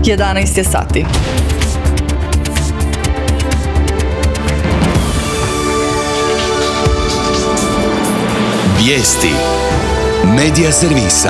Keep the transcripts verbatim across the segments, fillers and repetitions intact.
jedanaest je sati. Vijesti Medija servisa.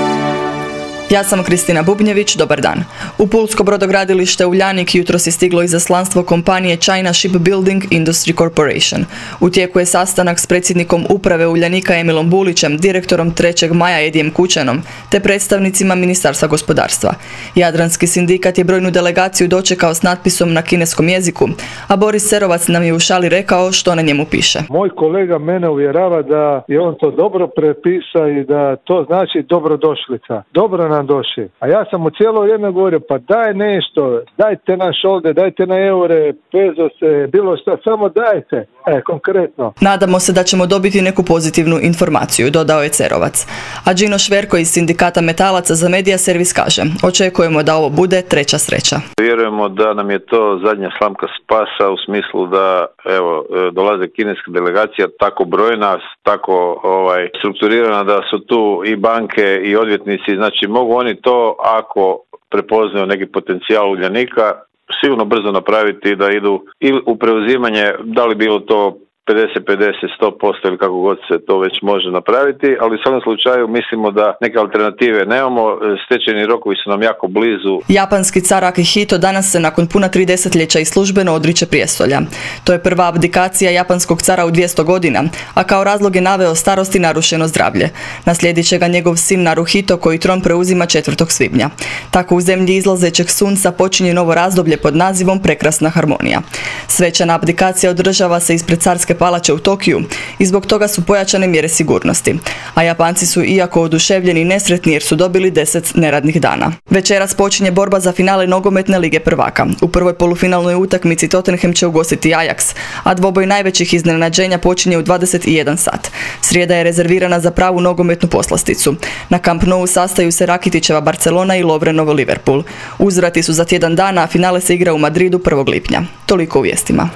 Ja sam Kristina Bubnjević, dobar dan. U pulsko brodogradilište Uljanik jutros je stiglo izaslanstvo kompanije China Shipbuilding Industry Corporation. U tijeku je sastanak s predsjednikom uprave Uljanika Emilom Bulićem, direktorom trećeg maja Edijem Kučanom, te predstavnicima Ministarstva gospodarstva. Jadranski sindikat je brojnu delegaciju dočekao s natpisom na kineskom jeziku, a Boris Cerovac nam je u šali rekao što na njemu piše. Moj kolega mene uvjerava da je on to dobro prepisa i da to znači dobrodošlica. Dobro nam došli. A ja sam u cijelo vrijeme govorio, pa daj nešto, dajte naš ovdje, dajte na eure, pezose, bilo šta, samo dajte. E, konkretno. Nadamo se da ćemo dobiti neku pozitivnu informaciju, dodao je Cerovac. A Đino Šverko iz sindikata metalaca za Medija servis kaže, očekujemo da ovo bude treća sreća. Vjerujemo da nam je to zadnja slamka spasa u smislu da evo dolaze kineska delegacija tako brojna, tako ovaj strukturirana da su tu i banke i odvjetnici, znači mogu oni to ako prepoznaju neki potencijal Uljanika sigurno brzo napraviti da idu ili u preuzimanje, da li bilo to pedeset pedeset, sto posto ili kako god se to već može napraviti, ali u svakom slučaju mislimo da neke alternative nemamo, stečajni rokovi su nam jako blizu. Japanski car Akihito danas se nakon puna tri desetljeća i službeno odriče prijestolja. To je prva abdikacija japanskog cara u dvjesto godina, a kao razlog je naveo starost i narušeno zdravlje. Naslijedit će ga njegov sin Naruhito koji tron preuzima četvrtog svibnja. Tako u zemlji izlazećeg sunca počinje novo razdoblje pod nazivom Prekrasna harmonija. Svečana abdikacija održava se ispred carske palače u Tokiju i zbog toga su pojačane mjere sigurnosti. A Japanci su iako oduševljeni i nesretni jer su dobili deset neradnih dana. Večeras počinje borba za finale nogometne lige prvaka. U prvoj polufinalnoj utakmici Tottenham će ugostiti Ajax, a dvoboj najvećih iznenađenja počinje u dvadeset jedan sat. Srijeda je rezervirana za pravu nogometnu poslasticu. Na Camp Nou sastaju se Rakitićeva Barcelona i Lovrenovo Liverpool. Uzvrati su za tjedan dana, a finale se igra u Madridu prvog lipnja. Toliko u vijestima.